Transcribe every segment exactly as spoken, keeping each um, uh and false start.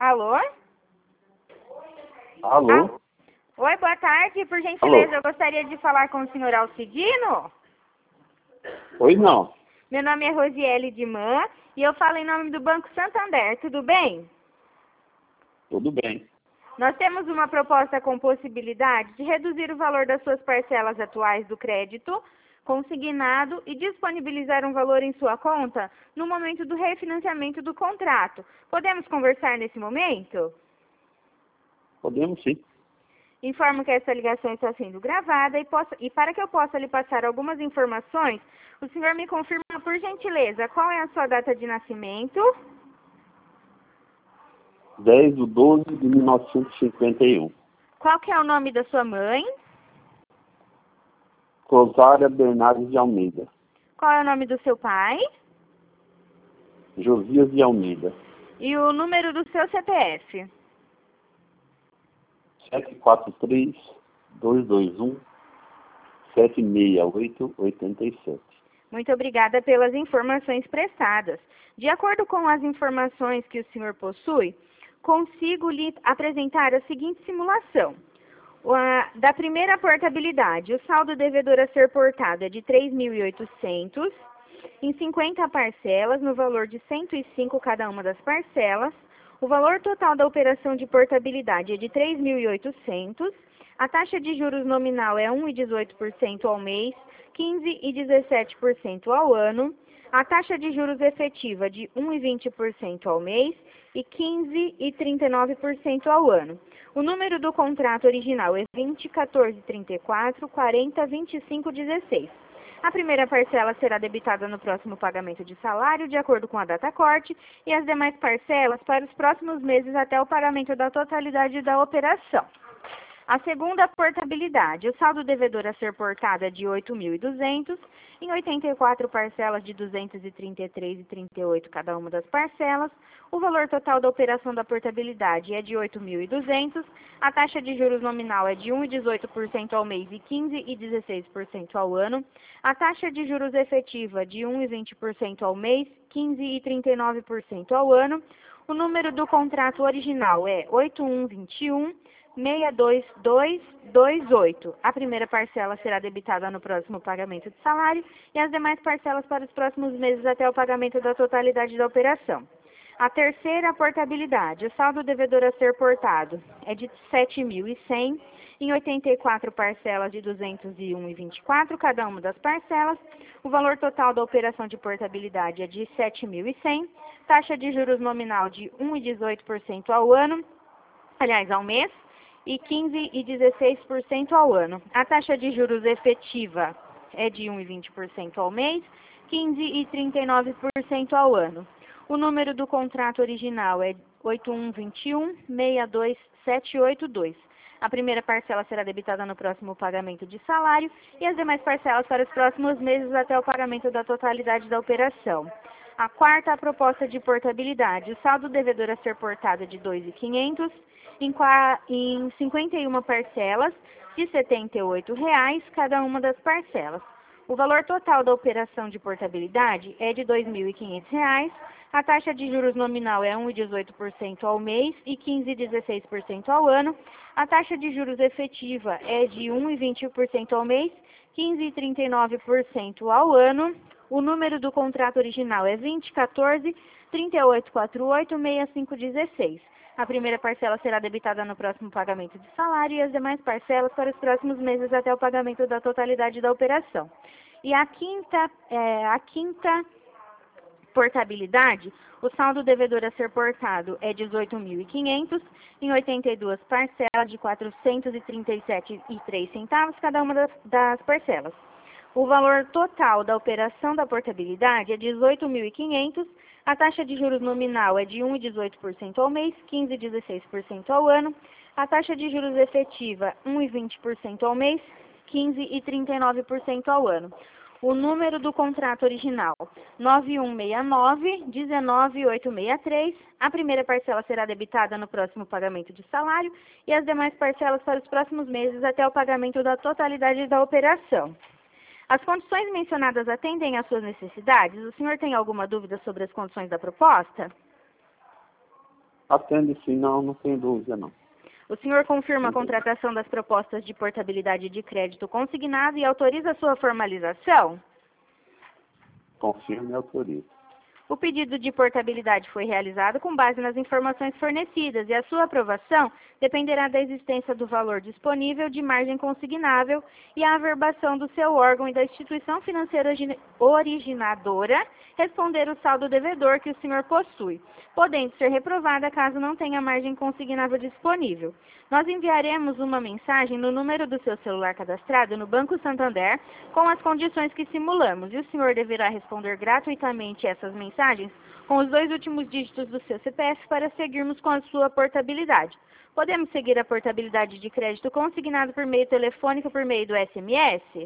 Alô? Alô? Ah, oi, boa tarde. Por gentileza, eu gostaria de falar com o senhor Alcidino. Oi, não. Meu nome é Rosiele Dimã e eu falo em nome do Banco Santander. Tudo bem? Tudo bem. Nós temos uma proposta com possibilidade de reduzir o valor das suas parcelas atuais do crédito consignado e disponibilizar um valor em sua conta no momento do refinanciamento do contrato. Podemos conversar nesse momento? Podemos sim. Informo que essa ligação está sendo gravada e, posso, e para que eu possa lhe passar algumas informações, o senhor me confirma, por gentileza, qual é a sua data de nascimento? dez de doze de mil novecentos e cinquenta e um. Qual que é o nome da sua mãe? Rosária Bernardes de Almeida. Qual é o nome do seu pai? Josias de Almeida. E o número do seu C P F? sete quatro três, dois dois um, sete seis oito, oito sete. Muito obrigada pelas informações prestadas. De acordo com as informações que o senhor possui, consigo lhe apresentar a seguinte simulação. Da primeira portabilidade, o saldo devedor a ser portado é de três mil e oitocentos, em cinquenta parcelas, no valor de cento e cinco cada uma das parcelas. O valor total da operação de portabilidade é de três mil e oitocentos, a taxa de juros nominal é um vírgula dezoito por cento ao mês, quinze vírgula dezessete por cento ao ano, a taxa de juros efetiva de um vírgula vinte por cento ao mês e quinze vírgula trinta e nove por cento ao ano. O número do contrato original é vinte, quatorze, trinta e quatro, quarenta, vinte e cinco, dezesseis. A primeira parcela será debitada no próximo pagamento de salário, de acordo com a data corte, e as demais parcelas para os próximos meses até o pagamento da totalidade da operação. A segunda portabilidade, o saldo devedor a ser portado é de oito mil e duzentos, em oitenta e quatro parcelas de duzentos e trinta e três reais e trinta e oito centavos cada uma das parcelas. O valor total da operação da portabilidade é de oito mil e duzentos, a taxa de juros nominal é de um vírgula dezoito por cento ao mês e quinze vírgula dezesseis por cento ao ano, a taxa de juros efetiva de um vírgula vinte por cento ao mês, quinze vírgula trinta e nove por cento ao ano. O número do contrato original é oito um dois um, seis dois dois dois oito. A primeira parcela será debitada no próximo pagamento de salário e as demais parcelas para os próximos meses até o pagamento da totalidade da operação. A terceira portabilidade, o saldo devedor a ser portado é de sete mil e cem, em oitenta e quatro parcelas de duzentos e um reais e vinte e quatro centavos cada uma das parcelas. O valor total da operação de portabilidade é de sete mil e cem, taxa de juros nominal de um vírgula dezoito por cento ao ano, aliás, ao mês, e quinze vírgula dezesseis por cento ao ano. A taxa de juros efetiva é de um vírgula vinte por cento ao mês, quinze vírgula trinta e nove por cento ao ano. O número do contrato original é oito um dois um, seis dois sete oito dois. A primeira parcela será debitada no próximo pagamento de salário e as demais parcelas para os próximos meses até o pagamento da totalidade da operação. A quarta, a proposta de portabilidade. O saldo devedor a ser portado é de dois mil e quinhentos, em, em cinquenta e uma parcelas de setenta e oito reais cada uma das parcelas. O valor total da operação de portabilidade é de dois mil e quinhentos reais. A taxa de juros nominal é um vírgula dezoito por cento ao mês e quinze vírgula dezesseis por cento ao ano. A taxa de juros efetiva é de um vírgula vinte por cento ao mês, quinze vírgula trinta e nove por cento ao ano. O número do contrato original é vinte, quatorze, trinta e oito, quarenta e oito, sessenta e cinco, dezesseis. A primeira parcela será debitada no próximo pagamento de salário e as demais parcelas para os próximos meses até o pagamento da totalidade da operação. E a quinta, é, a quinta portabilidade, o saldo devedor a ser portado é dezoito mil e quinhentos, em oitenta e duas parcelas de quatrocentos e trinta e sete reais e três centavos cada uma das, das parcelas. O valor total da operação da portabilidade é dezoito mil e quinhentos, a taxa de juros nominal é de um vírgula dezoito por cento ao mês, quinze vírgula dezesseis por cento ao ano, a taxa de juros efetiva um vírgula vinte por cento ao mês, quinze vírgula trinta e nove por cento ao ano. O número do contrato original, nove um seis nove, um nove oito seis três. A primeira parcela será debitada no próximo pagamento de salário e as demais parcelas para os próximos meses até o pagamento da totalidade da operação. As condições mencionadas atendem às suas necessidades? O senhor tem alguma dúvida sobre as condições da proposta? Atende sim, não, não tem dúvida não. O senhor confirma a contratação das propostas de portabilidade de crédito consignado e autoriza a sua formalização? Confirme e autorize. O pedido de portabilidade foi realizado com base nas informações fornecidas e a sua aprovação dependerá da existência do valor disponível de margem consignável e a averbação do seu órgão e da instituição financeira originadora responder o saldo devedor que o senhor possui, podendo ser reprovada caso não tenha margem consignável disponível. Nós enviaremos uma mensagem no número do seu celular cadastrado no Banco Santander com as condições que simulamos e o senhor deverá responder gratuitamente essas mensagens com os dois últimos dígitos do seu C P F para seguirmos com a sua portabilidade. Podemos seguir a portabilidade de crédito consignado por meio telefônico por meio do S M S?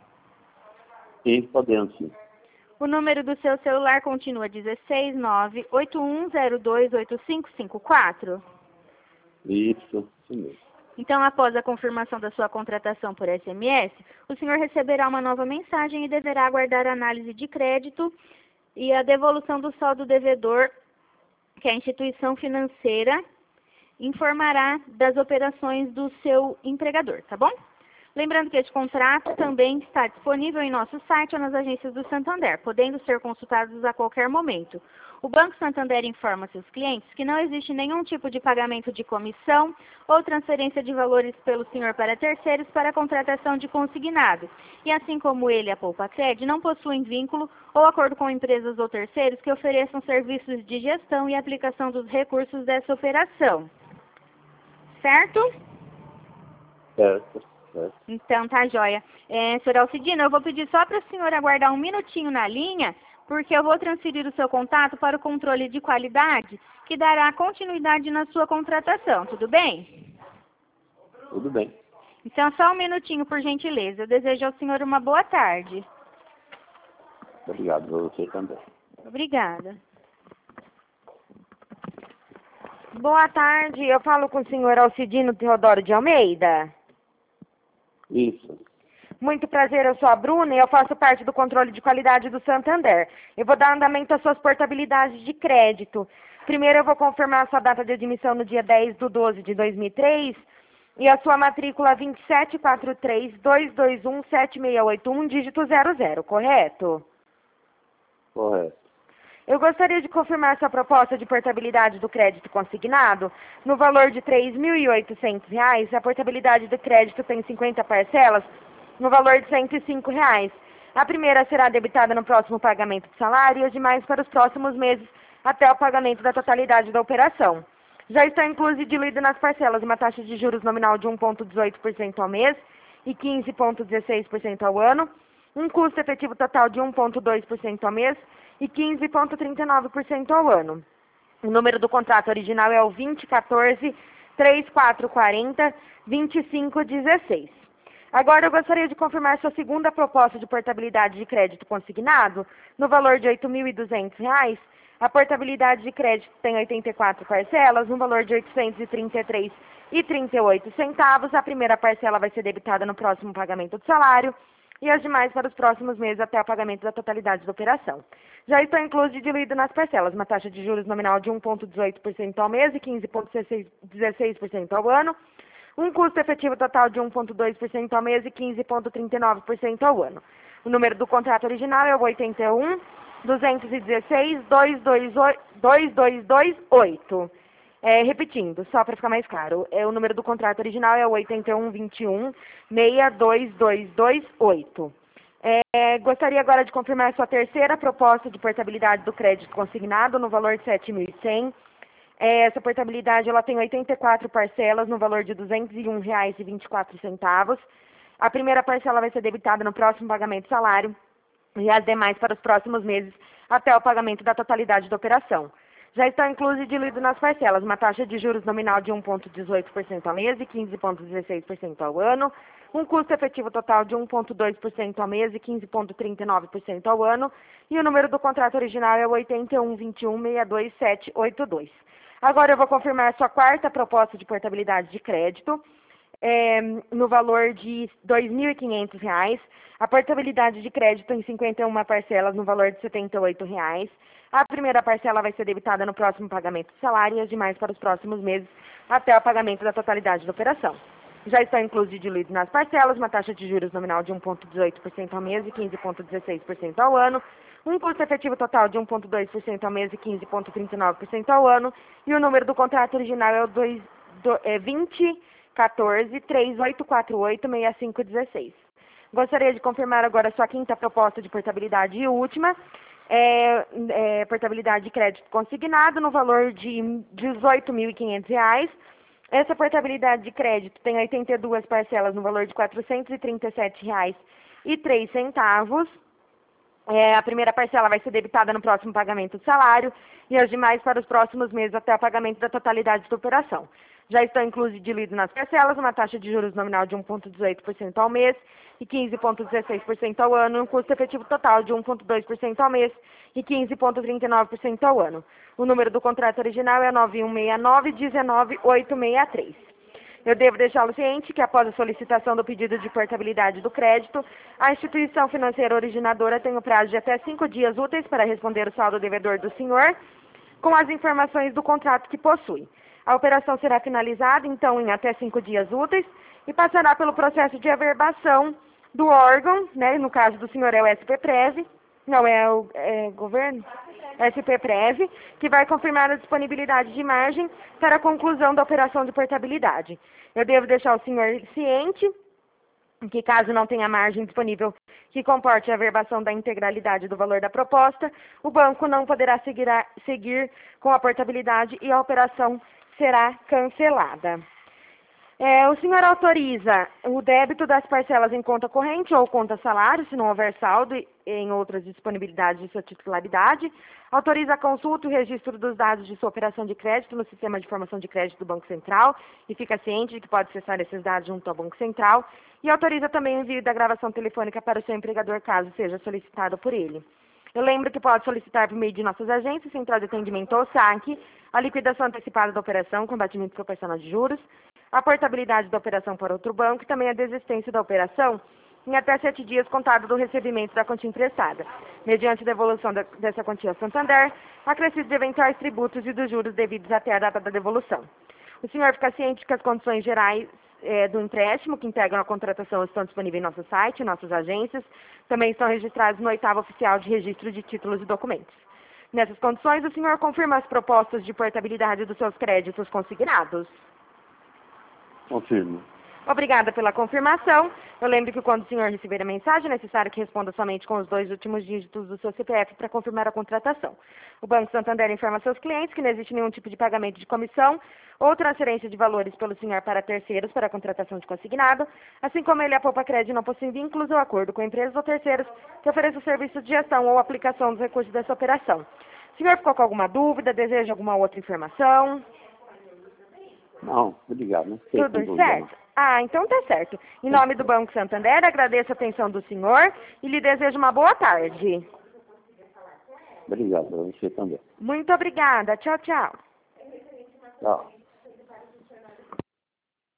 Sim, podemos sim. O número do seu celular continua dezesseis nove oito um zero dois oito cinco cinco quatro? Isso, isso mesmo. Então, após a confirmação da sua contratação por S M S, o senhor receberá uma nova mensagem e deverá aguardar a análise de crédito e a devolução do saldo devedor, que a instituição financeira informará das operações do seu empregador, tá bom? Lembrando que este contrato também está disponível em nosso site ou nas agências do Santander, podendo ser consultados a qualquer momento. O Banco Santander informa seus clientes que não existe nenhum tipo de pagamento de comissão ou transferência de valores pelo senhor para terceiros para a contratação de consignado. E assim como ele e a Poupacred não possuem vínculo ou acordo com empresas ou terceiros que ofereçam serviços de gestão e aplicação dos recursos dessa operação. Certo? Certo, certo. Então, tá joia. É, senhor Alcidino, eu vou pedir só para o senhor aguardar um minutinho na linha, porque eu vou transferir o seu contato para o controle de qualidade, que dará continuidade na sua contratação, tudo bem? Tudo bem. Então, só um minutinho, por gentileza. Eu desejo ao senhor uma boa tarde. Obrigado, você também. Obrigada. Boa tarde, eu falo com o senhor Alcidino Teodoro de Almeida. Isso. Muito prazer, eu sou a Bruna e eu faço parte do controle de qualidade do Santander. Eu vou dar andamento às suas portabilidades de crédito. Primeiro eu vou confirmar a sua data de admissão no dia dez de doze de dois mil e três e a sua matrícula vinte e sete quatro três dois dois um sete seis oito um, dígito zero zero, correto? Correto. Eu gostaria de confirmar sua proposta de portabilidade do crédito consignado no valor de três mil e oitocentos reais. A portabilidade do crédito tem cinquenta parcelas no valor de cento e cinco reais. A primeira será debitada no próximo pagamento do salário e as demais para os próximos meses até o pagamento da totalidade da operação. Já está incluso e diluído nas parcelas uma taxa de juros nominal de um vírgula dezoito por cento ao mês e quinze vírgula dezesseis por cento ao ano, um custo efetivo total de um vírgula dois por cento ao mês e quinze vírgula trinta e nove por cento ao ano. O número do contrato original é o vinte, quatorze, trinta e quatro quarenta, vinte e cinco dezesseis. Agora eu gostaria de confirmar sua segunda proposta de portabilidade de crédito consignado no valor de oito mil e duzentos reais. A portabilidade de crédito tem oitenta e quatro parcelas, no valor de oitocentos e trinta e três reais e trinta e oito centavos. A primeira parcela vai ser debitada no próximo pagamento do salário e as demais para os próximos meses até o pagamento da totalidade da operação. Já está incluso e diluído nas parcelas uma taxa de juros nominal de um vírgula dezoito por cento ao mês e quinze vírgula dezesseis por cento ao ano, um custo efetivo total de um vírgula dois por cento ao mês e quinze vírgula trinta e nove por cento ao ano. O número do contrato original é o oitenta e um, duzentos e dezesseis, dois dois dois oito. É, repetindo, só para ficar mais claro, é, o número do contrato original é o oitenta e um, vinte e um, seis dois dois dois oito. É, gostaria agora de confirmar a sua terceira proposta de portabilidade do crédito consignado no valor de sete mil e cem. É, essa portabilidade ela tem oitenta e quatro parcelas no valor de duzentos e um reais e vinte e quatro centavos. A primeira parcela vai ser debitada no próximo pagamento do salário e as demais para os próximos meses até o pagamento da totalidade da operação. Já está incluso e diluído nas parcelas uma taxa de juros nominal de um vírgula dezoito por cento ao mês e quinze vírgula dezesseis por cento ao ano, um custo efetivo total de um vírgula dois por cento ao mês e quinze vírgula trinta e nove por cento ao ano, e o número do contrato original é o oitenta e um, vinte e um, seis dois sete oito dois. Agora eu vou confirmar a sua quarta proposta de portabilidade de crédito, é, no valor de dois mil e quinhentos reais. A portabilidade de crédito em cinquenta e uma parcelas no valor de setenta e oito reais. A primeira parcela vai ser debitada no próximo pagamento do salário e as demais para os próximos meses até o pagamento da totalidade da operação. Já estão inclusos e diluídos nas parcelas uma taxa de juros nominal de um vírgula dezoito por cento ao mês e quinze vírgula dezesseis por cento ao ano, um custo efetivo total de um vírgula dois por cento ao mês e quinze vírgula trinta e nove por cento ao ano, e o número do contrato original é o dois, do, é vinte, quatorze, três oito quatro oito, seis cinco um seis. Gostaria de confirmar agora a sua quinta proposta de portabilidade e última, é, é, portabilidade de crédito consignado no valor de dezoito mil e quinhentos reais. Essa portabilidade de crédito tem oitenta e duas parcelas no valor de quatrocentos e trinta e sete reais e três centavos. É, a primeira parcela vai ser debitada no próximo pagamento do salário e as demais para os próximos meses até o pagamento da totalidade da operação. Já estão inclusos e diluídos nas parcelas uma taxa de juros nominal de um vírgula dezoito por cento ao mês e quinze vírgula dezesseis por cento ao ano, um custo efetivo total de um vírgula dois por cento ao mês e quinze vírgula trinta e nove por cento ao ano. O número do contrato original é nove um seis nove, um nove oito seis três. Eu devo deixá-lo ciente que, após a solicitação do pedido de portabilidade do crédito, a instituição financeira originadora tem o prazo de até cinco dias úteis para responder o saldo devedor do senhor com as informações do contrato que possui. A operação será finalizada, então, em até cinco dias úteis e passará pelo processo de averbação do órgão, né, no caso do senhor é o S P Prev, não é o é, governo, S P Prev, que vai confirmar a disponibilidade de margem para a conclusão da operação de portabilidade. Eu devo deixar o senhor ciente que, caso não tenha margem disponível que comporte a averbação da integralidade do valor da proposta, o banco não poderá seguir, a, seguir com a portabilidade e a operação será cancelada. É, o senhor autoriza o débito das parcelas em conta corrente ou conta salário, se não houver saldo em outras disponibilidades de sua titularidade. Autoriza a consulta e o registro dos dados de sua operação de crédito no sistema de informação de crédito do Banco Central e fica ciente de que pode acessar esses dados junto ao Banco Central. E autoriza também o envio da gravação telefônica para o seu empregador, caso seja solicitado por ele. Eu lembro que pode solicitar por meio de nossas agências, Central de Atendimento ou SAC, a liquidação antecipada da operação com batimento proporcional de juros, a portabilidade da operação para outro banco e também a desistência da operação em até sete dias contado do recebimento da quantia emprestada, mediante devolução da, dessa quantia ao Santander, acrescidos de eventuais tributos e dos juros devidos até a data da devolução. O senhor fica ciente que as condições gerais é, do empréstimo que integram a contratação estão disponíveis em nosso site, em nossas agências, também estão registrados no oitavo oficial de registro de títulos e documentos. Nessas condições, o senhor confirma as propostas de portabilidade dos seus créditos consignados? Confirmo. Obrigada pela confirmação. Eu lembro que quando o senhor receber a mensagem, é necessário que responda somente com os dois últimos dígitos do seu C P F para confirmar a contratação. O Banco Santander informa seus clientes que não existe nenhum tipo de pagamento de comissão ou transferência de valores pelo senhor para terceiros para a contratação de consignado, assim como ele, a Poupa Crédito, não possui vínculos ou acordo com empresas ou terceiros que ofereçam serviço de gestão ou aplicação dos recursos dessa operação. O senhor ficou com alguma dúvida? Deseja alguma outra informação? Não, obrigado. Não sei Tudo como certo? Ah, então tá certo. Em nome do Banco Santander, agradeço a atenção do senhor e lhe desejo uma boa tarde. Obrigado, a você também. Muito obrigada. Tchau, tchau. Tchau.